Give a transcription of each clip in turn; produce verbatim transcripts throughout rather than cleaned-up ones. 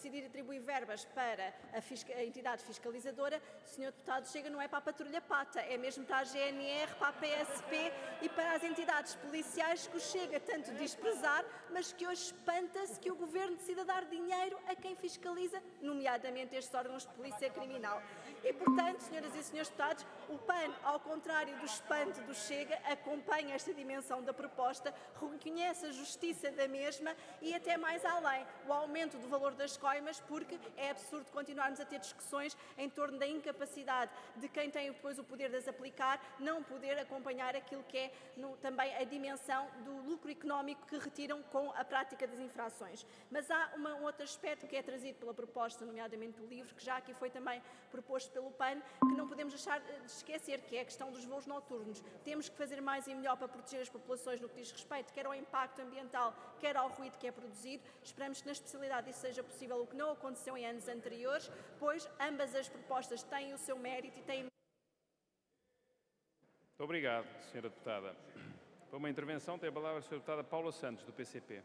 decidir atribuir verbas para a, fisca, a entidade fiscalizadora, senhor deputado, chega não é para a patrulha pata, é mesmo para a G N R, para a P S P e para as entidades policiais que o Chega tanto desprezar, mas que hoje espanta-se que o Governo decida dar dinheiro a quem fiscaliza, nomeadamente estes órgãos de polícia criminal. E, portanto, senhoras e senhores deputados, o P A N, ao contrário do espanto do Chega, acompanha esta dimensão da proposta, reconhece a justiça da mesma e até mais além, o aumento do valor das coimas, porque é absurdo continuarmos a ter discussões em torno da incapacidade de quem tem depois o poder de as aplicar, não poder acompanhar aquilo que é no, também a dimensão do lucro económico que retiram com a prática das infrações. Mas há uma, um outro aspecto que é trazido pela proposta, nomeadamente do livro, que já aqui foi também proposto pelo P A N, que não podemos deixar de esquecer, que é a questão dos voos noturnos. Temos que fazer mais e melhor para proteger as populações no que diz respeito, quer ao impacto ambiental, quer ao ruído que é produzido. Esperamos que na especialidade isso seja possível, o que não aconteceu em anos anteriores, pois ambas as propostas têm o seu mérito e têm... Muito obrigado, senhora deputada. Para uma intervenção tem a palavra a senhora deputada Paula Santos, do P C P.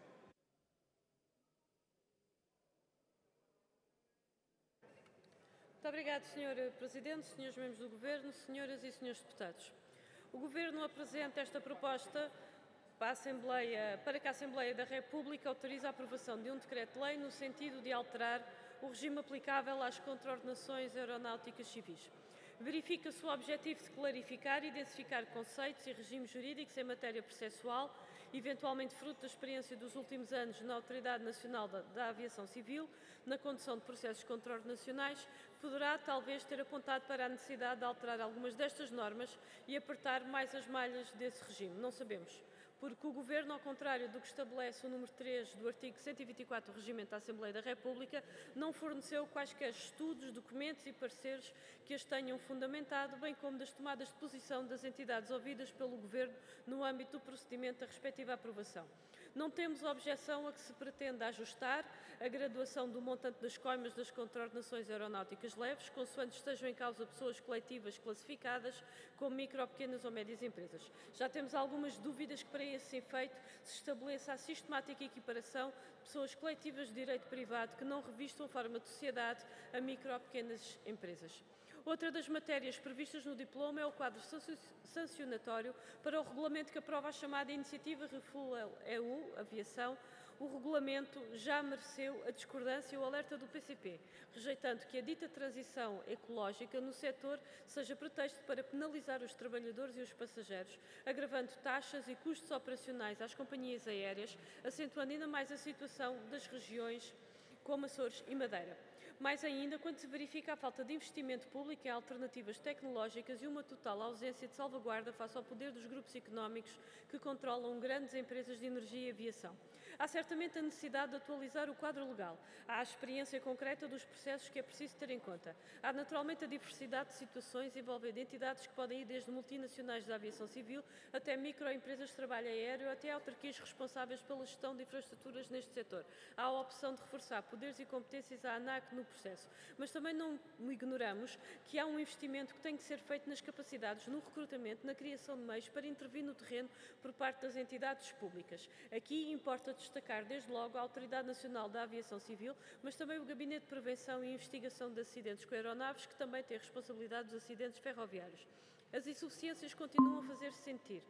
Muito obrigado, senhor Presidente, senhores membros do Governo, senhoras e senhores deputados. O Governo apresenta esta proposta para, a Assembleia, para que a Assembleia da República autorize a aprovação de um decreto-lei no sentido de alterar o regime aplicável às contraordenações aeronáuticas civis. Verifica-se o objetivo de clarificar e densificar conceitos e regimes jurídicos em matéria processual, eventualmente fruto da experiência dos últimos anos na Autoridade Nacional da, da Aviação Civil, na condução de processos contraordenacionais, poderá talvez ter apontado para a necessidade de alterar algumas destas normas e apertar mais as malhas desse regime. Não sabemos. Porque o Governo, ao contrário do que estabelece o número três do artigo cento e vinte e quatro do Regimento da Assembleia da República, não forneceu quaisquer estudos, documentos e pareceres que as tenham fundamentado, bem como das tomadas de posição das entidades ouvidas pelo Governo no âmbito do procedimento da respectiva aprovação. Não temos objeção a que se pretenda ajustar a graduação do montante das coimas das contraordenações aeronáuticas leves, consoante estejam em causa pessoas coletivas classificadas como micro, pequenas ou médias empresas. Já temos algumas dúvidas que para esse efeito se estabeleça a sistemática equiparação de pessoas coletivas de direito privado que não revistam forma de sociedade a micro ou pequenas empresas. Outra das matérias previstas no diploma é o quadro sancionatório para o regulamento que aprova a chamada Iniciativa Refuel E U Aviação. O regulamento já mereceu a discordância e o alerta do P C P, rejeitando que a dita transição ecológica no setor seja pretexto para penalizar os trabalhadores e os passageiros, agravando taxas e custos operacionais às companhias aéreas, acentuando ainda mais a situação das regiões como Açores e Madeira. Mais ainda, quando se verifica a falta de investimento público em alternativas tecnológicas e uma total ausência de salvaguarda face ao poder dos grupos económicos que controlam grandes empresas de energia e aviação. Há certamente a necessidade de atualizar o quadro legal. Há a experiência concreta dos processos que é preciso ter em conta. Há naturalmente a diversidade de situações envolvendo entidades que podem ir desde multinacionais da aviação civil até microempresas de trabalho aéreo, até autarquias responsáveis pela gestão de infraestruturas neste setor. Há a opção de reforçar poderes e competências à ANAC no processo. Mas também não ignoramos que há um investimento que tem que ser feito nas capacidades, no recrutamento, na criação de meios para intervir no terreno por parte das entidades públicas. Aqui importa destacar desde logo a Autoridade Nacional da Aviação Civil, mas também o Gabinete de Prevenção e Investigação de Acidentes com Aeronaves, que também tem responsabilidade dos acidentes ferroviários. As insuficiências continuam a fazer-se sentir.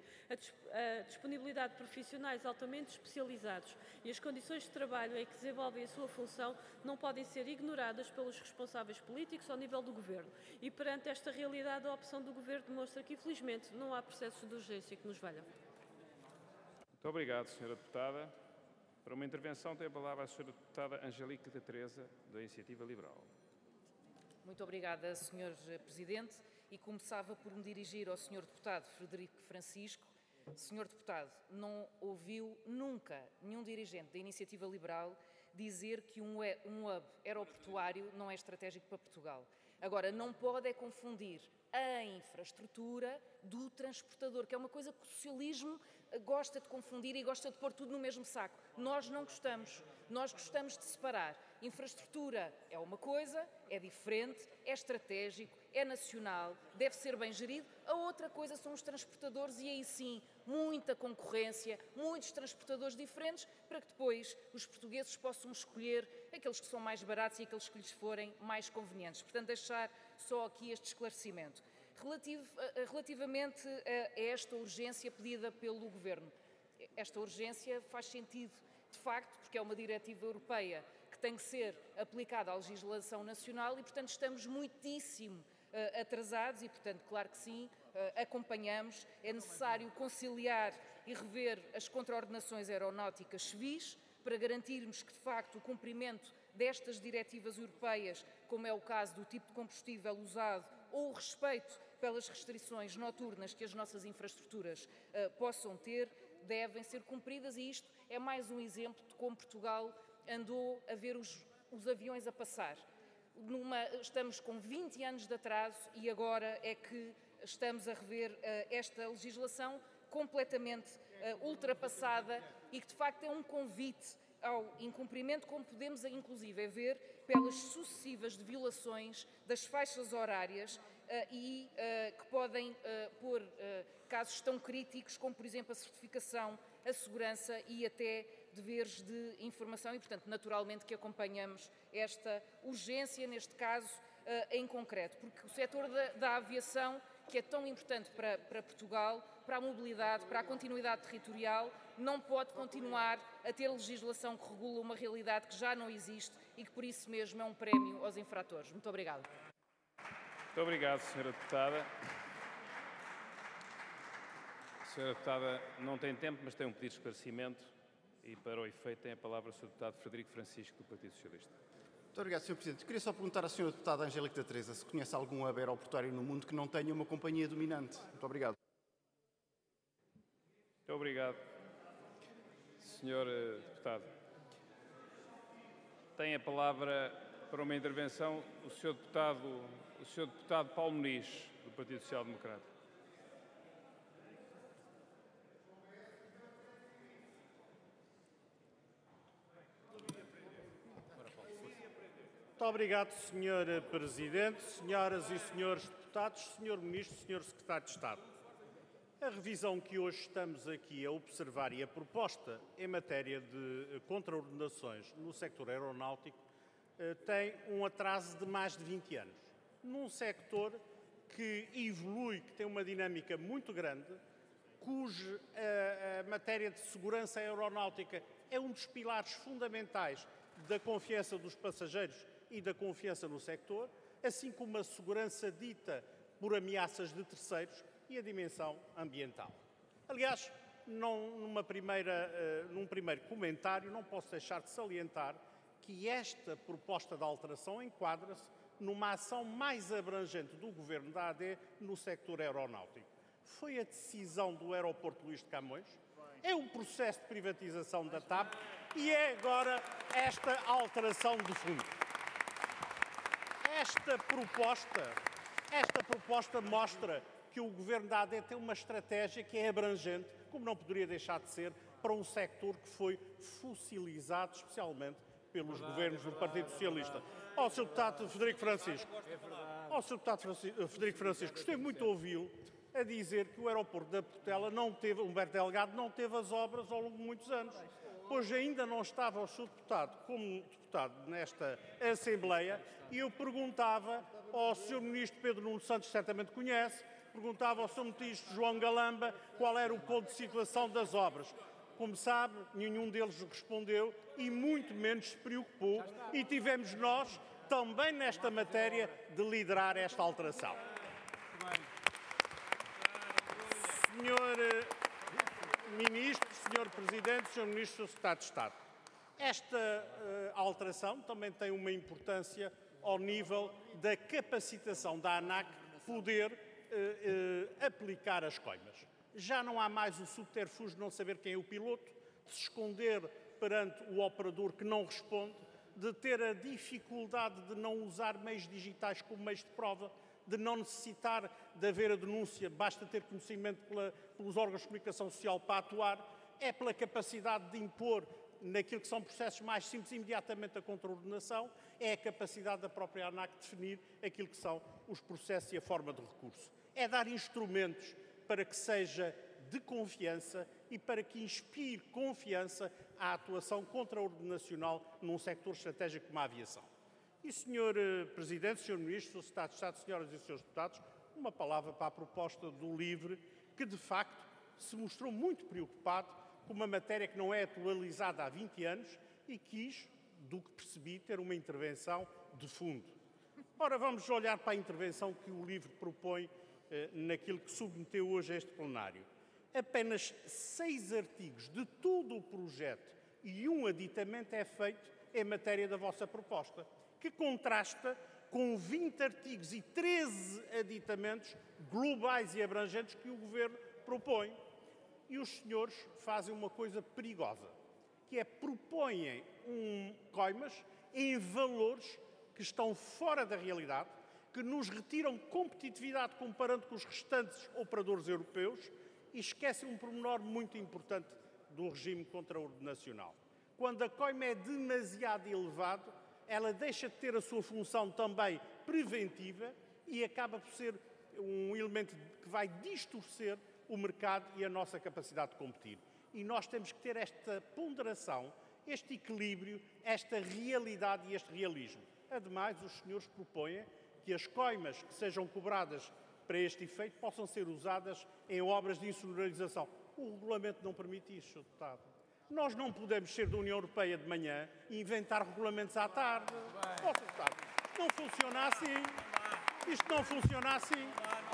A disponibilidade de profissionais altamente especializados e as condições de trabalho em que desenvolvem a sua função não podem ser ignoradas pelos responsáveis políticos ao nível do Governo. E perante esta realidade, a opção do Governo demonstra que, infelizmente, não há processos de urgência que nos valham. Muito obrigado, senhora deputada. Para uma intervenção tem a palavra a senhora deputada Angélica da Teresa, da Iniciativa Liberal. Muito obrigada, senhor Presidente, e começava por me dirigir ao senhor deputado Frederico Francisco. Senhor deputado, não ouviu nunca nenhum dirigente da Iniciativa Liberal dizer que um hub aeroportuário não é estratégico para Portugal. Agora, não pode é confundir a infraestrutura do transportador, que é uma coisa que o socialismo gosta de confundir e gosta de pôr tudo no mesmo saco. Nós não gostamos. Nós gostamos de separar. Infraestrutura é uma coisa, é diferente, é estratégico, é nacional, deve ser bem gerido. A outra coisa são os transportadores e aí sim, muita concorrência, muitos transportadores diferentes, para que depois os portugueses possam escolher aqueles que são mais baratos e aqueles que lhes forem mais convenientes. Portanto, deixar só aqui este esclarecimento. Relativo, relativamente a esta urgência pedida pelo Governo, esta urgência faz sentido, de facto, porque é uma diretiva europeia que tem que ser aplicada à legislação nacional e, portanto, estamos muitíssimo uh, atrasados e, portanto, claro que sim, uh, acompanhamos. É necessário conciliar e rever as contraordenações aeronáuticas civis para garantirmos que, de facto, o cumprimento destas diretivas europeias, como é o caso do tipo de combustível usado ou o respeito pelas restrições noturnas que as nossas infraestruturas uh, possam ter, devem ser cumpridas, e isto é mais um exemplo de como Portugal andou a ver os, os aviões a passar. Numa, estamos com vinte anos de atraso e agora é que estamos a rever uh, esta legislação completamente uh, ultrapassada e que, de facto, é um convite ao incumprimento, como podemos, inclusive, ver pelas sucessivas violações das faixas horárias uh, e uh, que podem uh, pôr uh, casos tão críticos como, por exemplo, a certificação, a segurança e até deveres de informação e, portanto, naturalmente que acompanhamos esta urgência, neste caso, uh, em concreto, porque o setor da, da aviação, que é tão importante para, para Portugal, para a mobilidade, para a continuidade territorial, não pode continuar a ter legislação que regula uma realidade que já não existe e que, por isso mesmo, é um prémio aos infratores. Muito obrigada. Muito obrigado, senhora Deputada. A senhora Deputada não tem tempo, mas tem um pedido de esclarecimento e, para o efeito, tem a palavra o senhor Deputado Frederico Francisco, do Partido Socialista. Muito obrigado, senhor Presidente. Queria só perguntar à senhora Deputada Angélica da Teresa se conhece algum hub aeroportuário no mundo que não tenha uma companhia dominante. Muito obrigado. Muito obrigado, senhor Deputado. Tem a palavra para uma intervenção o senhor Deputado, o senhor Deputado Paulo Muniz, do Partido Social Democrata. Muito obrigado, senhor Presidente, senhoras e senhores deputados, senhor Ministro, senhor Secretário de Estado. A revisão que hoje estamos aqui a observar e a proposta em matéria de contraordenações no sector aeronáutico tem um atraso de mais de vinte anos. Num sector que evolui, que tem uma dinâmica muito grande, cuja a, a matéria de segurança aeronáutica é um dos pilares fundamentais da confiança dos passageiros e da confiança no sector, assim como a segurança dita por ameaças de terceiros e a dimensão ambiental. Aliás, não, numa primeira, uh, num primeiro comentário, não posso deixar de salientar que esta proposta de alteração enquadra-se numa ação mais abrangente do Governo da A D no sector aeronáutico. Foi a decisão do aeroporto Luís de Camões, é um processo de privatização da TAP e é agora esta alteração de fundo. Esta proposta, esta proposta mostra que o Governo da A D tem uma estratégia que é abrangente, como não poderia deixar de ser, para um sector que foi fossilizado, especialmente pelos é verdade, governos é verdade, do Partido Socialista. É Ao senhor Deputado Frederico Francisco, é ao senhor Deputado Francisco, Frederico Francisco, gostei muito de ouvi-lo a dizer que o aeroporto da Portela não teve, Humberto Delgado não teve as obras ao longo de muitos anos. Pois ainda não estava o senhor Deputado como deputado nesta Assembleia e eu perguntava ao senhor Ministro Pedro Nuno Santos, certamente conhece, perguntava ao senhor Ministro João Galamba qual era o ponto de situação das obras. Como sabe, nenhum deles respondeu e muito menos se preocupou e tivemos nós, também nesta matéria, de liderar esta alteração. Senhor Ministro, senhor Presidente, senhor Ministro, senhor Secretário de Estado, esta uh, alteração também tem uma importância ao nível da capacitação da ANAC poder uh, uh, aplicar as coimas. Já não há mais o subterfúgio de não saber quem é o piloto, de se esconder perante o operador que não responde, de ter a dificuldade de não usar meios digitais como meios de prova, de não necessitar de haver a denúncia, basta ter conhecimento pela, pelos órgãos de comunicação social para atuar, é pela capacidade de impor naquilo que são processos mais simples imediatamente a contraordenação, é a capacidade da própria ANAC definir aquilo que são os processos e a forma de recurso. É dar instrumentos para que seja de confiança e para que inspire confiança à atuação contraordenacional num sector estratégico como a aviação. E, senhor Presidente, senhor Ministro, senhor Secretário de Estado, senhoras e senhores deputados, uma palavra para a proposta do LIVRE, que de facto se mostrou muito preocupado com uma matéria que não é atualizada há vinte anos e quis, do que percebi, ter uma intervenção de fundo. Ora, vamos olhar para a intervenção que o LIVRE propõe eh, naquilo que submeteu hoje a este plenário. Apenas seis artigos de todo o projeto e um aditamento é feito em matéria da vossa proposta, que contrasta com vinte artigos e treze aditamentos globais e abrangentes que o Governo propõe. E os senhores fazem uma coisa perigosa, que é propõem um coimas em valores que estão fora da realidade, que nos retiram competitividade comparando com os restantes operadores europeus e esquecem um pormenor muito importante do regime contraordenacional. Quando a coima é demasiado elevada, ela deixa de ter a sua função também preventiva e acaba por ser um elemento que vai distorcer o mercado e a nossa capacidade de competir. E nós temos que ter esta ponderação, este equilíbrio, esta realidade e este realismo. Ademais, os senhores propõem que as coimas que sejam cobradas para este efeito possam ser usadas em obras de insonorização. O regulamento não permite isso, senhor Deputado. Nós não podemos ser da União Europeia de manhã e inventar regulamentos à tarde. Oh, Deputado, não funciona assim. Isto não funciona assim.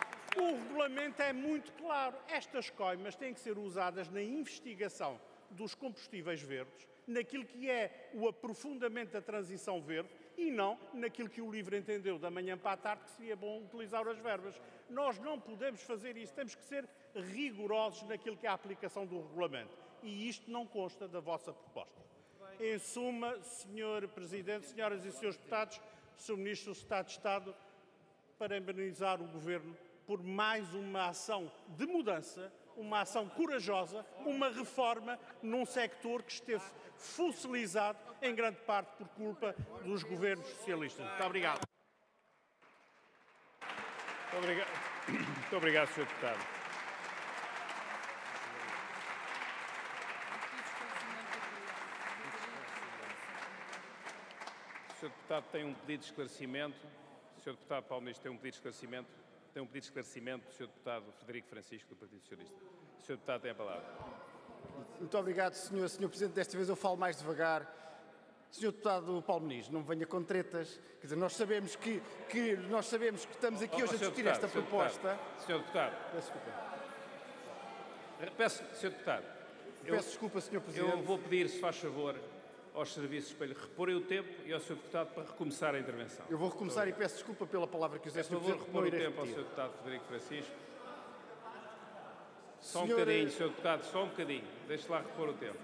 O regulamento é muito claro. Estas coimas têm que ser usadas na investigação dos combustíveis verdes, naquilo que é o aprofundamento da transição verde e não naquilo que o LIVRE entendeu da manhã para a tarde que seria bom utilizar as verbas. Nós não podemos fazer isso. Temos que ser rigorosos naquilo que é a aplicação do regulamento. E isto não consta da vossa proposta. Em suma, senhor Presidente, senhoras e senhores deputados, senhor Ministro, senhor Secretário de Estado, parabenizar o Governo por mais uma ação de mudança, uma ação corajosa, uma reforma num sector que esteve fossilizado em grande parte por culpa dos governos socialistas. Muito obrigado. Muito obrigado, Muito obrigado senhor Deputado. O senhor Deputado tem um pedido de esclarecimento. O senhor Deputado Paulo Ministro tem um pedido de esclarecimento. Tem um pedido de esclarecimento do senhor Deputado Frederico Francisco, do Partido Socialista. O senhor Deputado tem a palavra. Muito obrigado, senhor, senhor Presidente. Desta vez eu falo mais devagar. senhor Deputado Paulo Ministro, não me venha com tretas. Quer dizer, nós sabemos que, que, nós sabemos que estamos aqui Oh, hoje a discutir deputado, esta proposta. senhor Deputado. Peço desculpa. Peço, senhor Deputado. Peço eu, desculpa, senhor Presidente. Eu vou pedir, se faz favor, aos serviços para lhe reporem o tempo e ao senhor Deputado para recomeçar a intervenção. Eu vou recomeçar e peço desculpa pela palavra que usei, Por senhor favor, Presidente, repor não o irei tempo ao repetir. senhor Deputado Frederico Francisco. Só um Senhor, bocadinho, senhor Deputado, só um bocadinho. Deixe lá repor o tempo.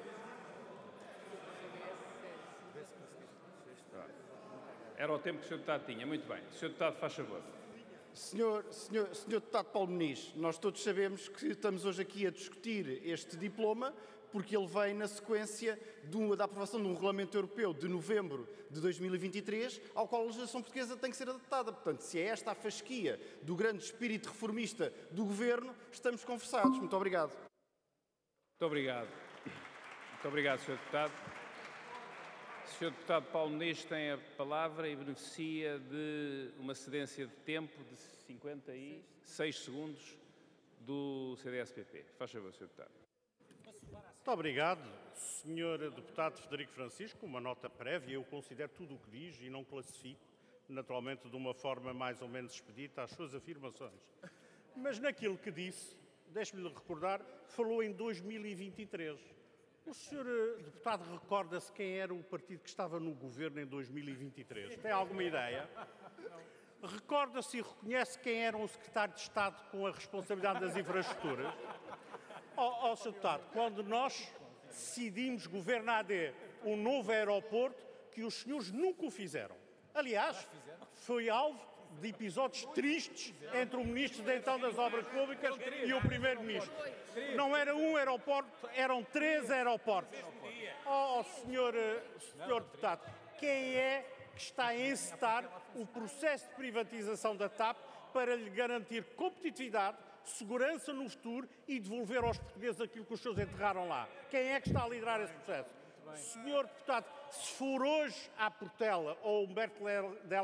Era o tempo que o senhor Deputado tinha. Muito bem. senhor Deputado, faz favor. Senhor, senhor, senhor Deputado Paulo Ministro, nós todos sabemos que estamos hoje aqui a discutir este diploma porque ele vem na sequência do, da aprovação de um regulamento europeu de novembro de dois mil e vinte e três, ao qual a legislação portuguesa tem que ser adaptada. Portanto, se é esta a fasquia do grande espírito reformista do Governo, estamos conversados. Muito obrigado. Muito obrigado. Muito obrigado, senhor Deputado. senhor Deputado Paulo Ministro tem a palavra e beneficia de uma cedência de tempo de cinquenta e seis segundos do C D S P P. Faz favor, senhor Deputado. Muito obrigado, senhor Deputado Frederico Francisco. Uma nota prévia, eu considero tudo o que diz e não classifico, naturalmente, de uma forma mais ou menos expedita as suas afirmações. Mas naquilo que disse, deixe-me recordar, falou em dois mil e vinte e três. O senhor Deputado recorda-se quem era o partido que estava no governo em dois mil e vinte e três? Tem alguma ideia? Recorda-se e reconhece quem era o secretário de Estado com a responsabilidade das infraestruturas? Ó, oh, senhor Deputado, quando nós decidimos governar de um novo aeroporto, que os senhores nunca o fizeram. Aliás, foi alvo de episódios tristes entre o Ministro de então das Obras Públicas e o Primeiro-Ministro. Não era um aeroporto, eram três aeroportos. Ó, oh, senhor, senhor Deputado, quem é que está a encetar o processo de privatização da TAP para lhe garantir competitividade, segurança no futuro e devolver aos portugueses aquilo que os seus enterraram lá? Quem é que está a liderar esse processo? bem. Senhor deputado, se for hoje à Portela ou Humberto Della